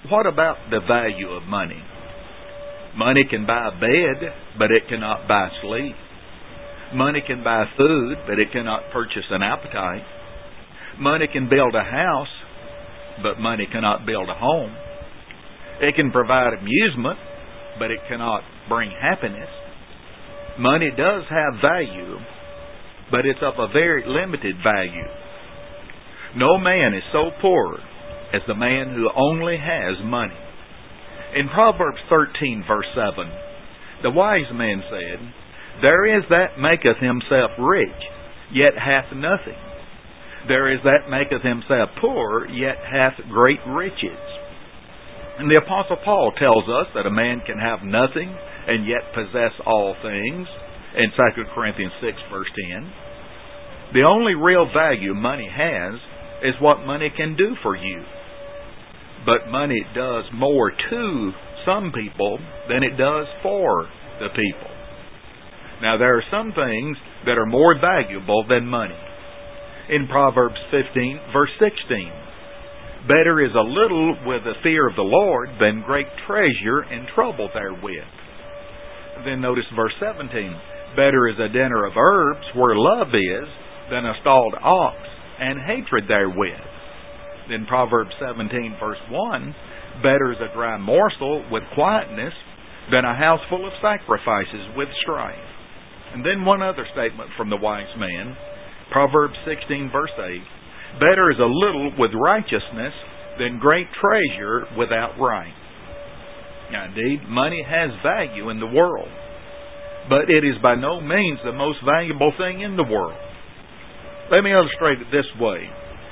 What about the value of money? Money can buy a bed, but it cannot buy sleep. Money can buy food, but it cannot purchase an appetite. Money can build a house, but money cannot build a home. It can provide amusement, but it cannot bring happiness. Money does have value, but it's of a very limited value. No man is so poor as the man who only has money. In Proverbs 13, verse 7, the wise man said, "There is that maketh himself rich, yet hath nothing. There is that maketh himself poor, yet hath great riches." And the Apostle Paul tells us that a man can have nothing and yet possess all things in 2 Corinthians 6, verse 10. The only real value money has is what money can do for you. But money does more to some people than it does for the people. Now, there are some things that are more valuable than money. In Proverbs 15, verse 16, "Better is a little with the fear of the Lord than great treasure and trouble therewith." Then notice verse 17, "Better is a dinner of herbs where love is than a stalled ox and hatred therewith." Then Proverbs 17, verse 1, "Better is a dry morsel with quietness than a house full of sacrifices with strife." And then one other statement from the wise man, Proverbs 16, verse 8, "Better is a little with righteousness than great treasure without right." Now, indeed, money has value in the world, but it is by no means the most valuable thing in the world. Let me illustrate it this way.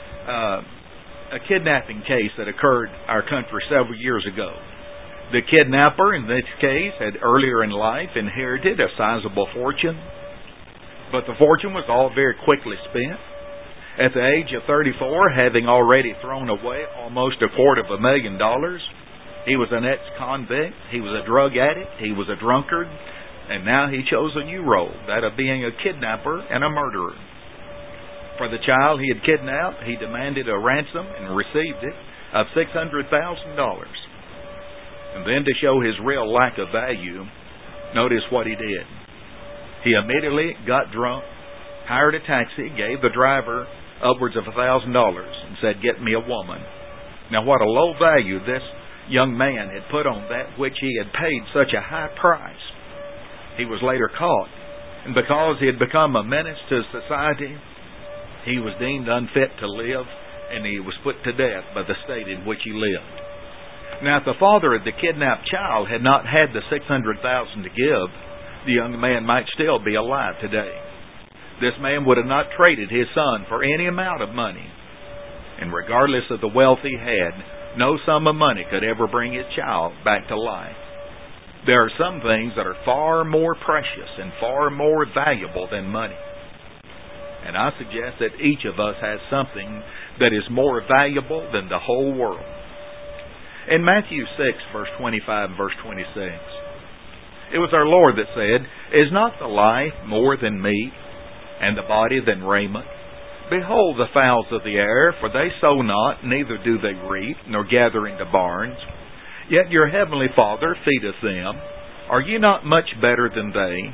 A kidnapping case that occurred in our country several years ago. The kidnapper, in this case, had earlier in life inherited a sizable fortune, but the fortune was all very quickly spent. At the age of 34, having already thrown away almost $250,000, he was an ex-convict, he was a drug addict, he was a drunkard, and now he chose a new role, that of being a kidnapper and a murderer. For the child he had kidnapped, he demanded a ransom and received it of $600,000. And then, to show his real lack of value, notice what he did. He immediately got drunk, hired a taxi, gave the driver upwards of $1,000 and said, "Get me a woman." Now, what a low value this young man had put on that which he had paid such a high price. He was later caught, and because he had become a menace to society, he was deemed unfit to live, and he was put to death by the state in which he lived. Now, if the father of the kidnapped child had not had the $600,000 to give, the young man might still be alive today. This man would have not traded his son for any amount of money. And regardless of the wealth he had, no sum of money could ever bring his child back to life. There are some things that are far more precious and far more valuable than money. And I suggest that each of us has something that is more valuable than the whole world. In Matthew 6, verse 25 and verse 26, it was our Lord that said, "Is not the life more than meat, and the body than raiment? Behold the fowls of the air, for they sow not, neither do they reap, nor gather into barns. Yet your heavenly Father feedeth them. Are ye not much better than they?"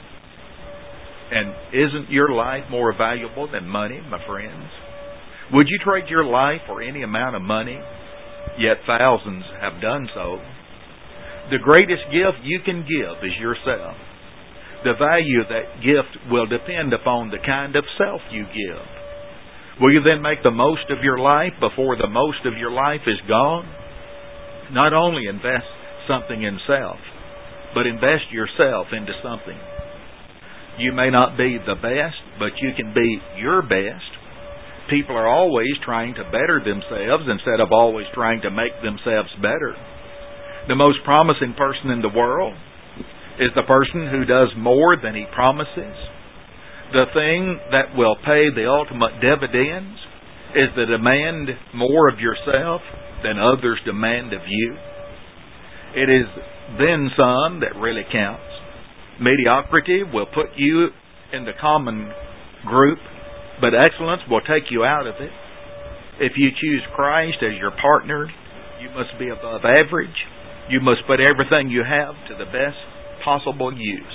And isn't your life more valuable than money, my friends? Would you trade your life for any amount of money? Yet thousands have done so. The greatest gift you can give is yourself. The value of that gift will depend upon the kind of self you give. Will you then make the most of your life before the most of your life is gone? Not only invest something in self, but invest yourself into something. You may not be the best, but you can be your best. People are always trying to better themselves instead of always trying to make themselves better. The most promising person in the world is the person who does more than he promises. The thing that will pay the ultimate dividends is to demand more of yourself than others demand of you. It is then some that really counts. Mediocrity will put you in the common group, but excellence will take you out of it. If you choose Christ as your partner, You must be above average. You must put everything you have to the best possible use.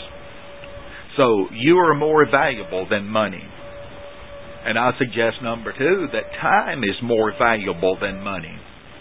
So you are more valuable than money. And I suggest, number 2, that time is more valuable than money.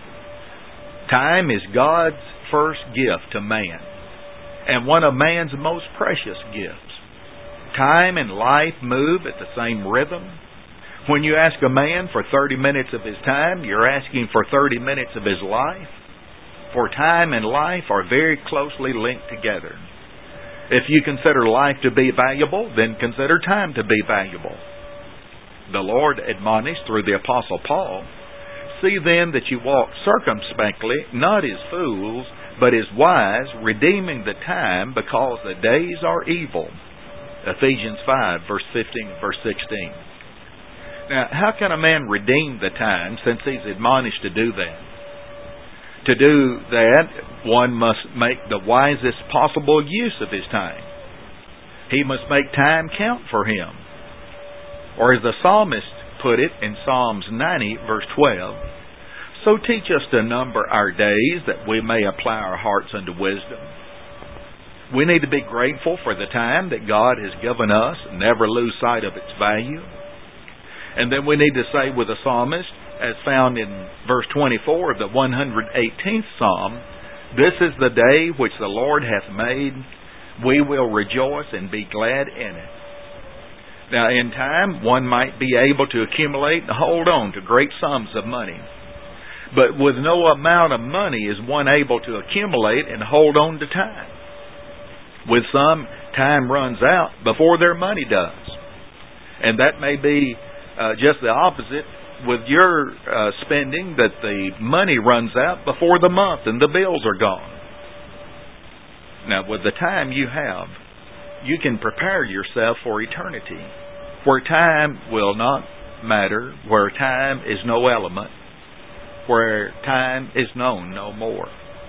Time is God's first gift to man, and one of man's most precious gifts. Time and life move at the same rhythm. When you ask a man for 30 minutes of his time, you're asking for 30 minutes of his life. For time and life are very closely linked together. If you consider life to be valuable, then consider time to be valuable. The Lord admonished through the Apostle Paul, "See then that you walk circumspectly, not as fools, but as wise, redeeming the time, because the days are evil." Ephesians 5, verse 15 and verse 16. Now, how can a man redeem the time since he's admonished to do that? To do that, one must make the wisest possible use of his time. He must make time count for him. Or as the psalmist put it in Psalms 90, verse 12, "So teach us to number our days, that we may apply our hearts unto wisdom." We need to be grateful for the time that God has given us and never lose sight of its value. And then we need to say with the psalmist, as found in verse 24 of the 118th Psalm, "This is the day which the Lord hath made. We will rejoice and be glad in it." Now, in time, one might be able to accumulate and hold on to great sums of money. But with no amount of money is one able to accumulate and hold on to time. With some, time runs out before their money does. And that may be just the opposite with your spending, that the money runs out before the month and the bills are gone. Now, with the time you have, you can prepare yourself for eternity, where time will not matter, where time is no element, where time is known no more.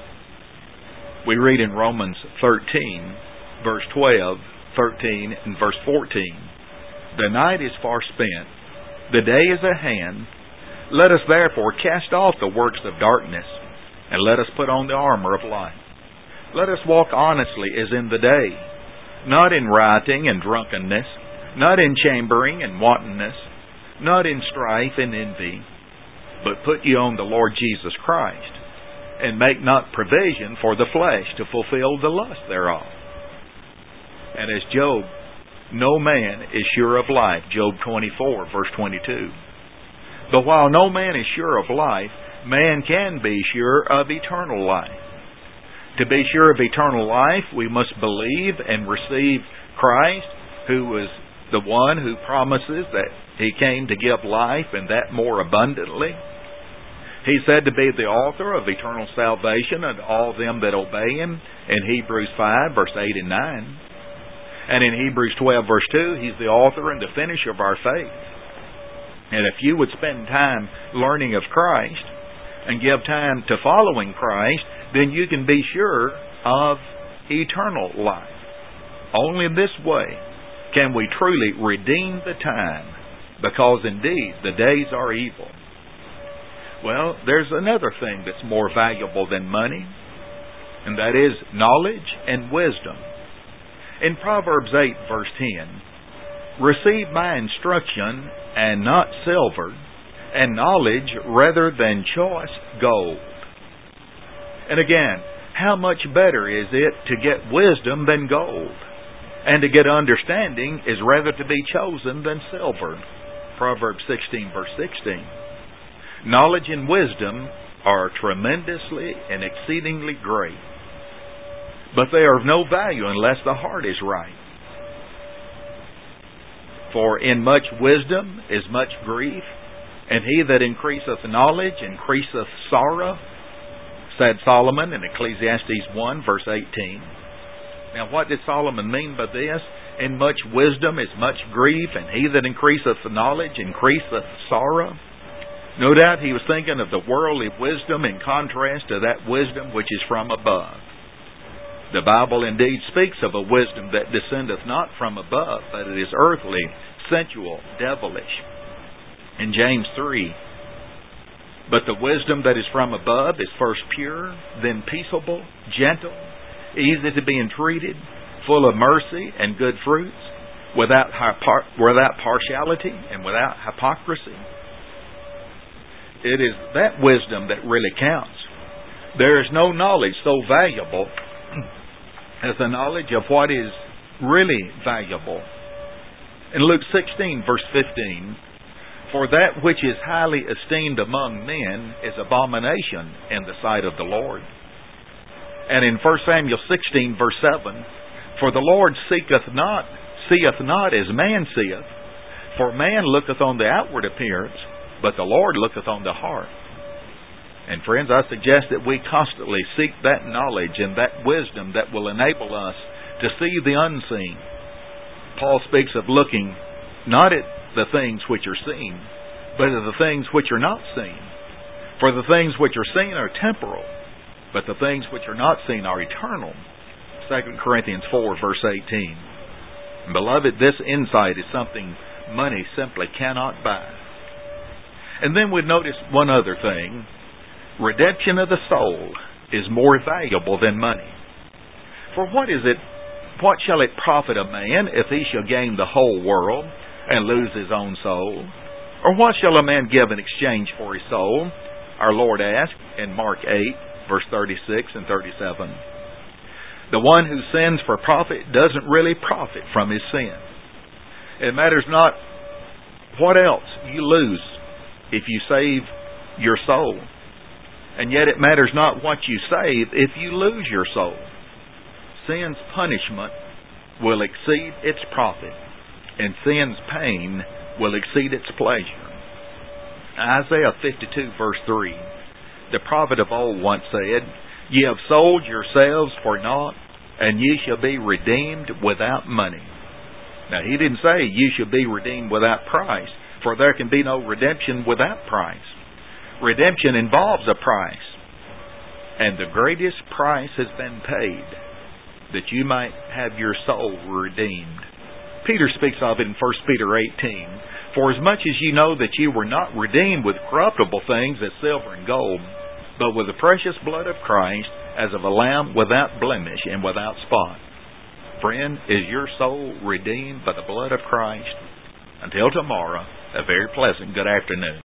We read in Romans 13, verse 12, 13, and verse 14, "The night is far spent, the day is at hand. Let us therefore cast off the works of darkness, and let us put on the armor of light. Let us walk honestly as in the day, not in rioting and drunkenness, not in chambering and wantonness, not in strife and envy, but put ye on the Lord Jesus Christ, and make not provision for the flesh to fulfill the lust thereof." And as Job, "No man is sure of life," Job 24, verse 22. But while no man is sure of life, man can be sure of eternal life. To be sure of eternal life, we must believe and receive Christ, who was the one who promises that He came to give life, and that more abundantly. He's said to be the author of eternal salvation unto all them that obey Him in Hebrews 5, verse 8 and 9. And in Hebrews 12, verse 2, He's the author and the finisher of our faith. And if you would spend time learning of Christ and give time to following Christ, then you can be sure of eternal life. Only in this way can we truly redeem the time, because indeed the days are evil. Well, there's another thing that's more valuable than money, and that is knowledge and wisdom. In Proverbs 8, verse 10, "Receive my instruction, and not silver, and knowledge rather than choice gold." And again, how much better is it to get wisdom than gold? And to get understanding is rather to be chosen than silver. Proverbs 16, verse 16. Knowledge and wisdom are tremendously and exceedingly great, but they are of no value unless the heart is right. For in much wisdom is much grief, and he that increaseth knowledge increaseth sorrow, said Solomon in Ecclesiastes 1, verse 18. Now, what did Solomon mean by this? In much wisdom is much grief, and he that increaseth knowledge increaseth sorrow. No doubt he was thinking of the worldly wisdom in contrast to that wisdom which is from above. The Bible indeed speaks of a wisdom that descendeth not from above, but it is earthly, sensual, devilish. In James 3, But the wisdom that is from above is first pure, then peaceable, gentle, easy to be entreated, full of mercy and good fruits, without partiality and without hypocrisy. It is that wisdom that really counts. There is no knowledge so valuable as the knowledge of what is really valuable. In Luke 16, verse 15, for that which is highly esteemed among men is abomination in the sight of the Lord. And in 1 Samuel 16, verse 7, for the Lord seeth not as man seeth, for man looketh on the outward appearance, but the Lord looketh on the heart. And friends, I suggest that we constantly seek that knowledge and that wisdom that will enable us to see the unseen. Paul speaks of looking not at the things which are seen, but at the things which are not seen. For the things which are seen are temporal, but the things which are not seen are eternal. 2 Corinthians 4, verse 18. Beloved, this insight is something money simply cannot buy. And then we notice one other thing. Redemption of the soul is more valuable than money. For what shall it profit a man if he shall gain the whole world and lose his own soul? Or what shall a man give in exchange for his soul? Our Lord asked in Mark 8, verse 36 and 37. The one who sins for profit doesn't really profit from his sin. It matters not what else you lose if you save your soul. And yet it matters not what you save if you lose your soul. Sin's punishment will exceed its profit, and sin's pain will exceed its pleasure. Isaiah 52, verse 3. The prophet of old once said, ye have sold yourselves for naught, and ye shall be redeemed without money. Now, he didn't say you shall be redeemed without price, for there can be no redemption without price. Redemption involves a price, and the greatest price has been paid, that you might have your soul redeemed. Peter speaks of it in 1 Peter 18. For as much as you know that you were not redeemed with corruptible things as silver and gold, but with the precious blood of Christ, as of a lamb without blemish and without spot. Friend, is your soul redeemed by the blood of Christ? Until tomorrow, a very pleasant good afternoon.